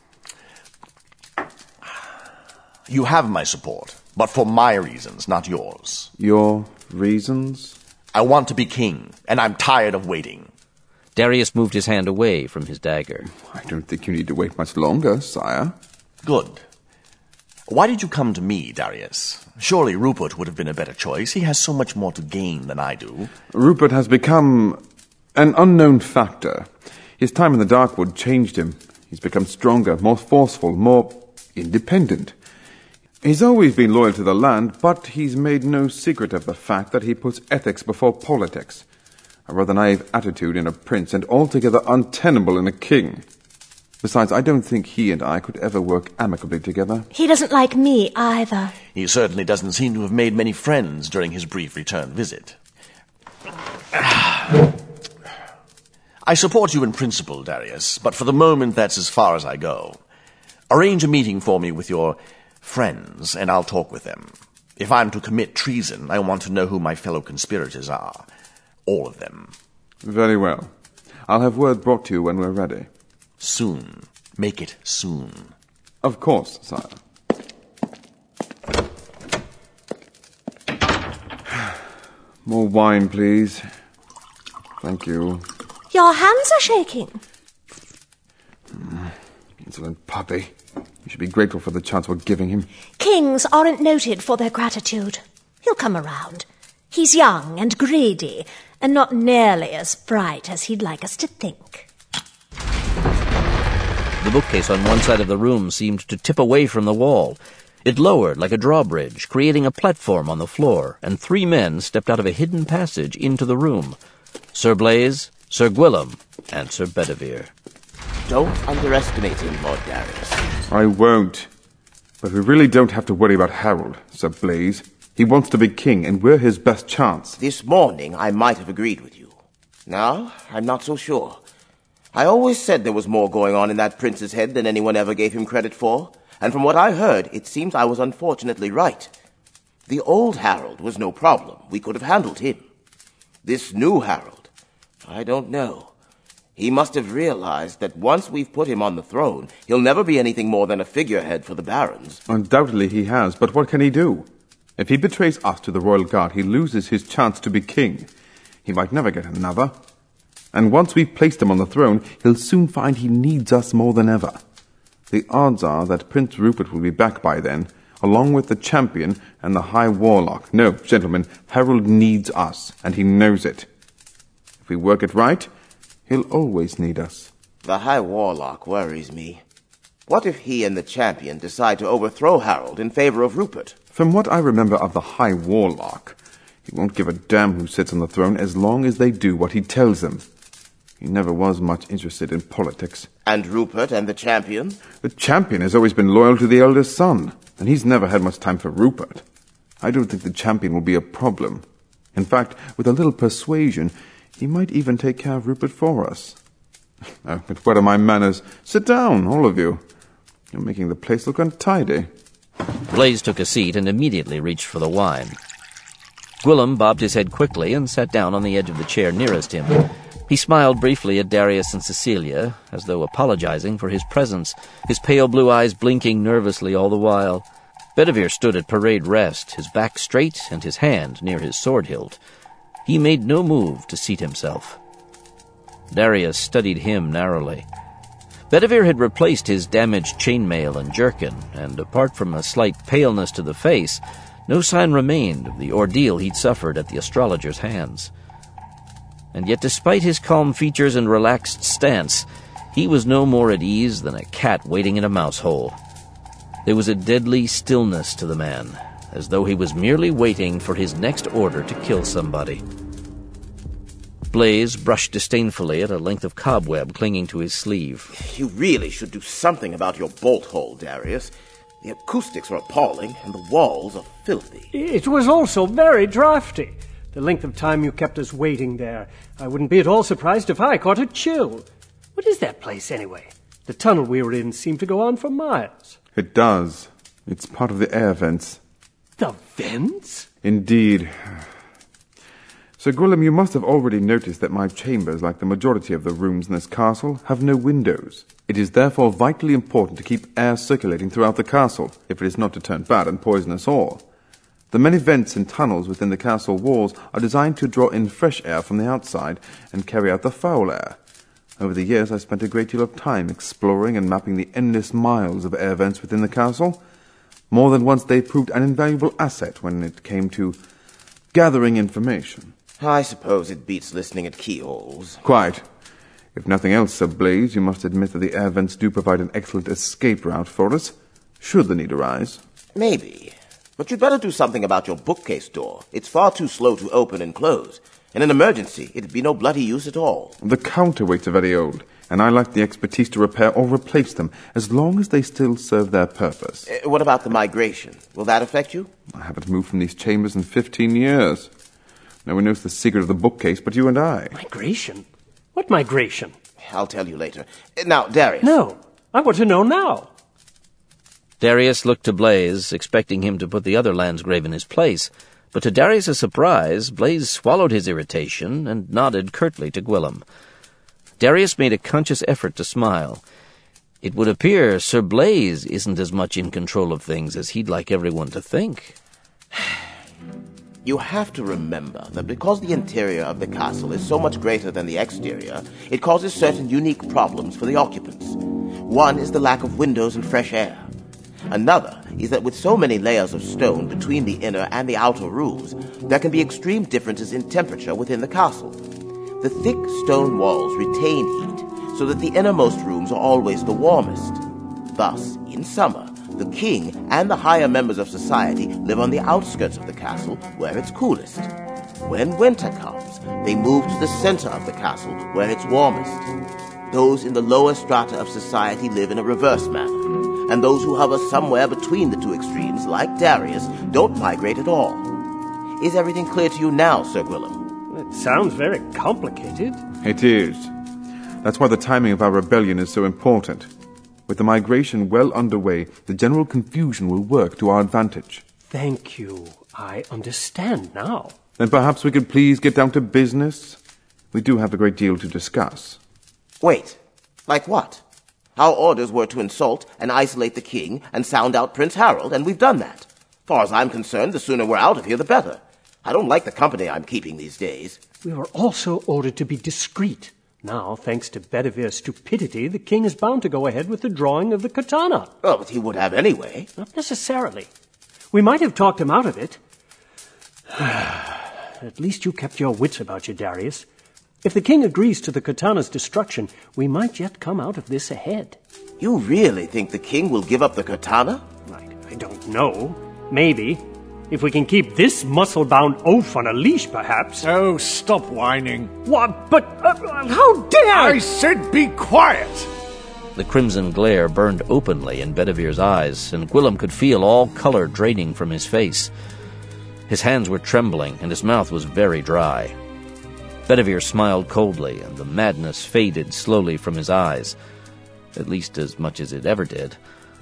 You have my support, but for my reasons, not yours. Your reasons? I want to be king, and I'm tired of waiting. Darius moved his hand away from his dagger. I don't think you need to wait much longer, sire. Good. Why did you come to me, Darius? Surely Rupert would have been a better choice. He has so much more to gain than I do. Rupert has become an unknown factor. His time in the Darkwood changed him. He's become stronger, more forceful, more independent. He's always been loyal to the land, but he's made no secret of the fact that he puts ethics before politics. A rather naive attitude in a prince and altogether untenable in a king. Besides, I don't think he and I could ever work amicably together. He doesn't like me either. He certainly doesn't seem to have made many friends during his brief return visit. I support you in principle, Darius, but for the moment that's as far as I go. Arrange a meeting for me with your friends, and I'll talk with them. If I'm to commit treason, I want to know who my fellow conspirators are. All of them. Very well. I'll have word brought to you when we're ready. Soon. Make it soon. Of course, sire. More wine, please. Thank you. Your hands are shaking. Mm, insolent puppy. You should be grateful for the chance we're giving him. Kings aren't noted for their gratitude. He'll come around. He's young and greedy, and not nearly as bright as he'd like us to think. The bookcase on one side of the room seemed to tip away from the wall. It lowered like a drawbridge, creating a platform on the floor, and three men stepped out of a hidden passage into the room. Sir Blaise, Sir Gwillem, and Sir Bedivere. Don't underestimate him, Lord Darius. I won't. But we really don't have to worry about Harold, Sir Blaise. He wants to be king, and we're his best chance. This morning I might have agreed with you. Now, I'm not so sure. I always said there was more going on in that prince's head than anyone ever gave him credit for, and from what I heard, it seems I was unfortunately right. The old Harold was no problem. We could have handled him. This new Harold, I don't know. He must have realized that once we've put him on the throne, he'll never be anything more than a figurehead for the barons. Undoubtedly he has, but what can he do? If he betrays us to the royal guard, he loses his chance to be king. He might never get another. And once we've placed him on the throne, he'll soon find he needs us more than ever. The odds are that Prince Rupert will be back by then, along with the champion and the High Warlock. No, gentlemen, Harold needs us, and he knows it. If we work it right, he'll always need us. The High Warlock worries me. What if he and the champion decide to overthrow Harold in favor of Rupert? From what I remember of the High Warlock, he won't give a damn who sits on the throne as long as they do what he tells them. He never was much interested in politics. And Rupert and the champion? The champion has always been loyal to the eldest son, and he's never had much time for Rupert. I don't think the champion will be a problem. In fact, with a little persuasion, he might even take care of Rupert for us. Oh, but what are my manners? Sit down, all of you. You're making the place look untidy. Blaise took a seat and immediately reached for the wine. Gwillem bobbed his head quickly and sat down on the edge of the chair nearest him. He smiled briefly at Darius and Cecilia, as though apologizing for his presence, his pale blue eyes blinking nervously all the while. Bedivere stood at parade rest, his back straight and his hand near his sword hilt. He made no move to seat himself. Darius studied him narrowly. Bedivere had replaced his damaged chainmail and jerkin, and apart from a slight paleness to the face, no sign remained of the ordeal he'd suffered at the astrologer's hands. And yet despite his calm features and relaxed stance, he was no more at ease than a cat waiting in a mouse hole. There was a deadly stillness to the man, as though he was merely waiting for his next order to kill somebody. Blaise brushed disdainfully at a length of cobweb clinging to his sleeve. You really should do something about your bolt hole, Darius. The acoustics are appalling, and the walls are filthy. It was also very drafty. The length of time you kept us waiting there. I wouldn't be at all surprised if I caught a chill. What is that place, anyway? The tunnel we were in seemed to go on for miles. It does. It's part of the air vents. The vents? Indeed. Sir Gwillem, you must have already noticed that my chambers, like the majority of the rooms in this castle, have no windows. It is therefore vitally important to keep air circulating throughout the castle, if it is not to turn bad and poison us all. The many vents and tunnels within the castle walls are designed to draw in fresh air from the outside and carry out the foul air. Over the years, I spent a great deal of time exploring and mapping the endless miles of air vents within the castle. More than once they proved an invaluable asset when it came to gathering information. I suppose it beats listening at keyholes. Quite. If nothing else, Sir Blaise, you must admit that the air vents do provide an excellent escape route for us, should the need arise. Maybe. But you'd better do something about your bookcase door. It's far too slow to open and close. In an emergency, it'd be no bloody use at all. The counterweights are very old, and I lack the expertise to repair or replace them, as long as they still serve their purpose. Uh, what about the migration? Will that affect you? I haven't moved from these chambers in fifteen years. No one knows the secret of the bookcase but you and I. Migration? What migration? I'll tell you later. Uh, now, Darius. No, I want to know now. Darius looked to Blaise, expecting him to put the other Landsgrave in his place, but to Darius's surprise, Blaise swallowed his irritation and nodded curtly to Gwillem. Darius made a conscious effort to smile. It would appear Sir Blaise isn't as much in control of things as he'd like everyone to think. You have to remember that because the interior of the castle is so much greater than the exterior, it causes certain unique problems for the occupants. One is the lack of windows and fresh air. Another is that with so many layers of stone between the inner and the outer rooms, there can be extreme differences in temperature within the castle. The thick stone walls retain heat, so that the innermost rooms are always the warmest. Thus, in summer, the king and the higher members of society live on the outskirts of the castle, where it's coolest. When winter comes, they move to the center of the castle, where it's warmest. Those in the lower strata of society live in a reverse manner, and those who hover somewhere between the two extremes, like Darius, don't migrate at all. Is everything clear to you now, Sir Gwillem? It sounds very complicated. It is. That's why the timing of our rebellion is so important. With the migration well underway, the general confusion will work to our advantage. Thank you. I understand now. Then perhaps we could please get down to business? We do have a great deal to discuss. Wait. Like what? Our orders were to insult and isolate the king and sound out Prince Harold, and we've done that. Far as I'm concerned, the sooner we're out of here, the better. I don't like the company I'm keeping these days. We were also ordered to be discreet. Now, thanks to Bedivere's stupidity, the king is bound to go ahead with the drawing of the katana. Oh, but he would have anyway. Not necessarily. We might have talked him out of it. At least you kept your wits about you, Darius. If the king agrees to the katana's destruction, we might yet come out of this ahead. You really think the king will give up the katana? I, I don't know. Maybe. If we can keep this muscle-bound oaf on a leash, perhaps. Oh, stop whining. What? But uh, how dare... I said be quiet! The crimson glare burned openly in Bedivere's eyes, and Gwillem could feel all color draining from his face. His hands were trembling, and his mouth was very dry. Bedivere smiled coldly, and the madness faded slowly from his eyes, at least as much as it ever did.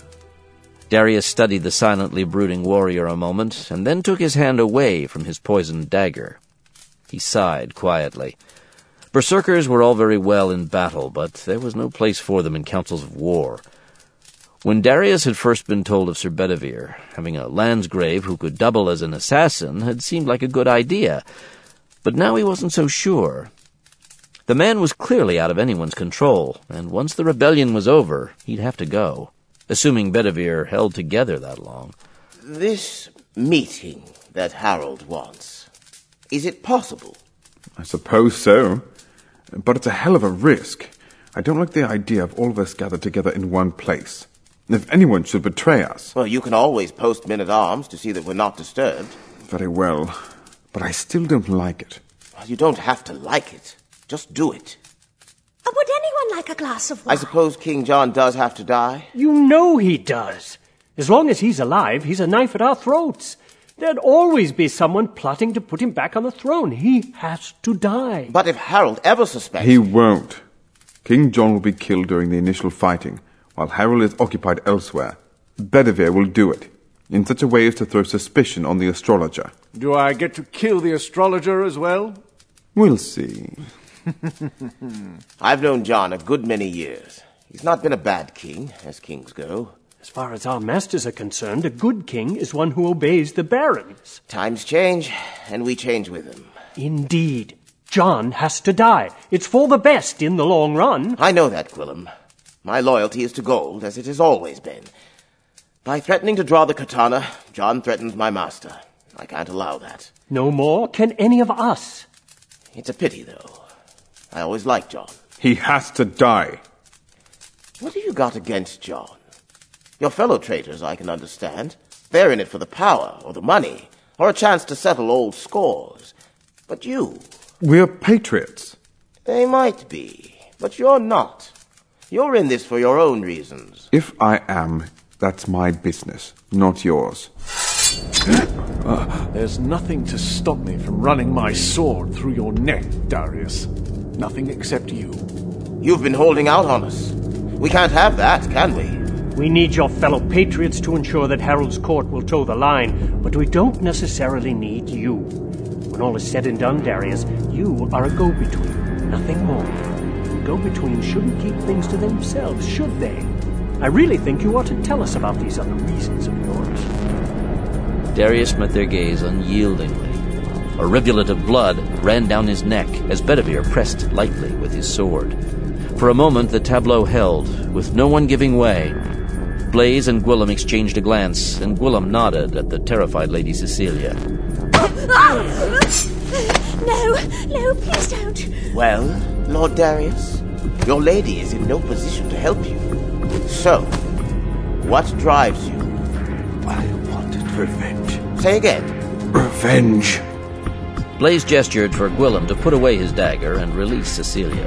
Darius studied the silently brooding warrior a moment, and then took his hand away from his poisoned dagger. He sighed quietly. Berserkers were all very well in battle, but there was no place for them in councils of war. When Darius had first been told of Sir Bedivere, having a Landsgrave who could double as an assassin had seemed like a good idea, but now he wasn't so sure. The man was clearly out of anyone's control, and once the rebellion was over, he'd have to go, assuming Bedivere held together that long. This meeting that Harold wants, is it possible? I suppose so. But it's a hell of a risk. I don't like the idea of all of us gathered together in one place. If anyone should betray us... Well, you can always post men-at-arms to see that we're not disturbed. Very well. But I still don't like it. Well, you don't have to like it. Just do it. Uh, would anyone like a glass of wine? I suppose King John does have to die? You know he does. As long as he's alive, he's a knife at our throats. There'd always be someone plotting to put him back on the throne. He has to die. But if Harold ever suspects... He won't. King John will be killed during the initial fighting, while Harold is occupied elsewhere. Bedivere will do it, in such a way as to throw suspicion on the astrologer. Do I get to kill the astrologer as well? We'll see. I've known John a good many years. He's not been a bad king, as kings go. As far as our masters are concerned, a good king is one who obeys the barons. Times change, and we change with them. Indeed. John has to die. It's for the best in the long run. I know that, Gwillem. My loyalty is to gold, as it has always been. By threatening to draw the katana, John threatens my master. I can't allow that. No more can any of us. It's a pity, though. I always liked John. He has to die. What have you got against John? Your fellow traitors I can understand, They're in it for the power, or the money, or a chance to settle old scores. But you... We're patriots. They might be, but you're not. You're in this for your own reasons. If I am, that's my business, not yours. Uh, there's nothing to stop me from running my sword through your neck, Darius. Nothing except you. You've been holding out on us. We can't have that, can we? We need your fellow patriots to ensure that Harold's court will toe the line, but we don't necessarily need you. When all is said and done, Darius, you are a go-between, nothing more. Go-betweens shouldn't keep things to themselves, should they? I really think you ought to tell us about these other reasons of yours. Darius met their gaze unyieldingly. A rivulet of blood ran down his neck as Bedivere pressed lightly with his sword. For a moment the tableau held, with no one giving way. Blaise and Gwillem exchanged a glance, and Gwillem nodded at the terrified Lady Cecilia. No, no, please don't. Well, Lord Darius, your lady is in no position to help you. So, what drives you? I wanted revenge. Say again. Revenge. Blaise gestured for Gwillem to put away his dagger and release Cecilia.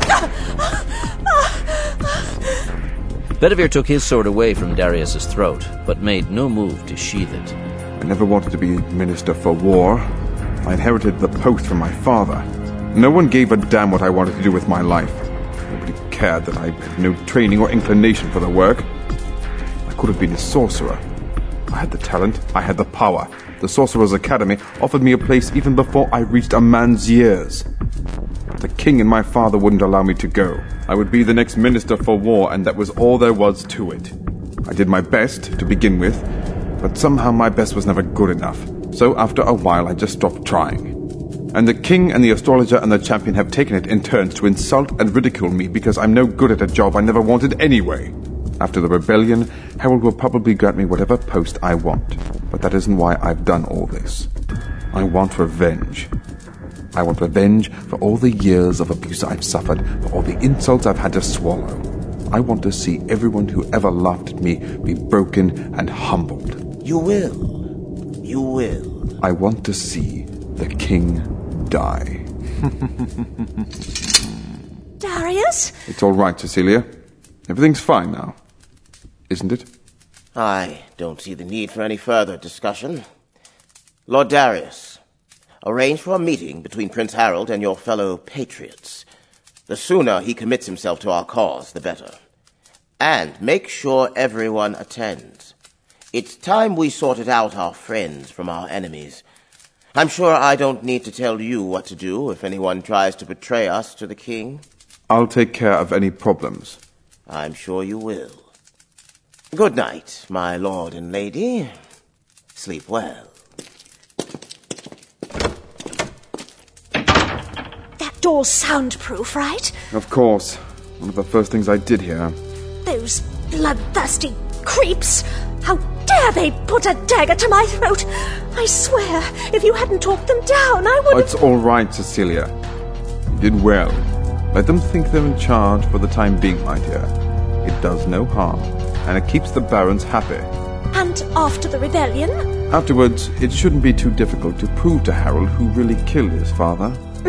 Bedivere took his sword away from Darius's throat, but made no move to sheath it. I never wanted to be Minister for War. I inherited the post from my father. No one gave a damn what I wanted to do with my life. Nobody cared that I had no training or inclination for the work. I could have been a sorcerer. I had the talent, I had the power. The Sorcerer's Academy offered me a place even before I reached a man's years. But the king and my father wouldn't allow me to go. I would be the next Minister for War, and that was all there was to it. I did my best to begin with, but somehow my best was never good enough. So after a while I just stopped trying. And the king and the astrologer and the champion have taken it in turns to insult and ridicule me because I'm no good at a job I never wanted anyway. After the rebellion, Harold will probably grant me whatever post I want. But that isn't why I've done all this. I want revenge. I want revenge for all the years of abuse I've suffered, for all the insults I've had to swallow. I want to see everyone who ever laughed at me be broken and humbled. You will. You will. I want to see the king die. Darius? It's all right, Cecilia. Everything's fine now. Isn't it? I don't see the need for any further discussion. Lord Darius, arrange for a meeting between Prince Harold and your fellow patriots. The sooner he commits himself to our cause, the better. And make sure everyone attends. It's time we sorted out our friends from our enemies. I'm sure I don't need to tell you what to do if anyone tries to betray us to the king. I'll take care of any problems. I'm sure you will. Good night, my lord and lady. Sleep well. That door's soundproof, right? Of course. One of the first things I did here. Those bloodthirsty creeps! How dare they put a dagger to my throat! I swear, if you hadn't talked them down, I would... Oh, it's all right, Cecilia. You did well. Let them think they're in charge for the time being, my dear. It does no harm, and it keeps the barons happy. And after the rebellion? Afterwards, it shouldn't be too difficult to prove to Harold who really killed his father.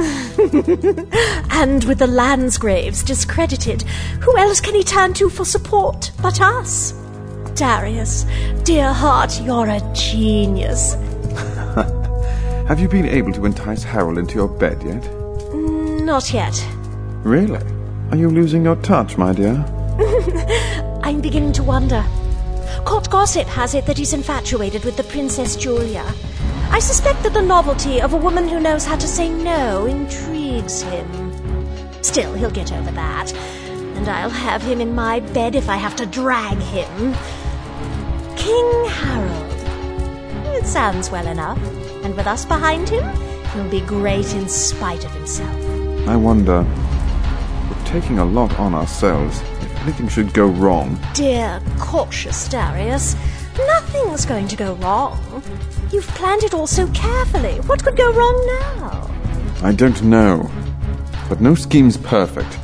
And with the Landsgraves discredited, who else can he turn to for support but us? Darius, dear heart, you're a genius. Have you been able to entice Harold into your bed yet? Not yet. Really? Are you losing your touch, my dear? I'm beginning to wonder. Court gossip has it that he's infatuated with the Princess Julia. I suspect that the novelty of a woman who knows how to say no intrigues him. Still, he'll get over that. And I'll have him in my bed if I have to drag him. King Harold. It sounds well enough. And with us behind him, he'll be great in spite of himself. I wonder... We're taking a lot on ourselves. If anything should go wrong... Dear, cautious Darius. Nothing's going to go wrong. You've planned it all so carefully. What could go wrong now? I don't know. But no scheme's perfect.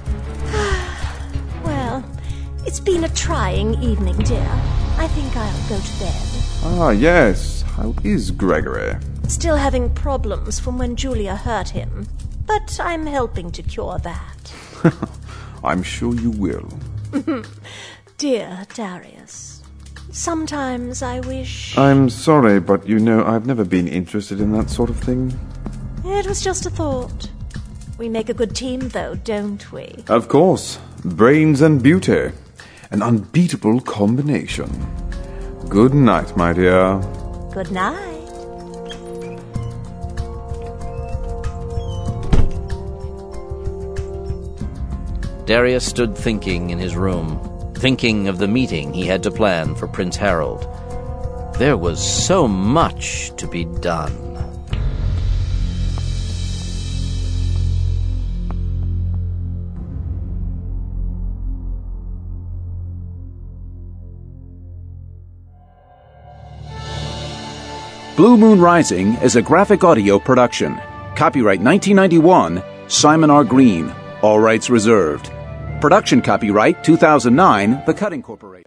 Well, it's been a trying evening, dear. I think I'll go to bed. Ah, yes. How is Gregory? Still having problems from when Julia hurt him, but I'm helping to cure that. I'm sure you will. Dear Darius, sometimes I wish... I'm sorry, but you know, I've never been interested in that sort of thing. It was just a thought. We make a good team, though, don't we? Of course. Brains and beauty. An unbeatable combination. Good night, my dear. Good night. Darius stood thinking in his room, thinking of the meeting he had to plan for Prince Harold. There was so much to be done. Blue Moon Rising is a graphic audio production. Copyright nineteen ninety-one, Simon R. Green. All rights reserved. Production copyright two thousand nine, The Cutting Corporation.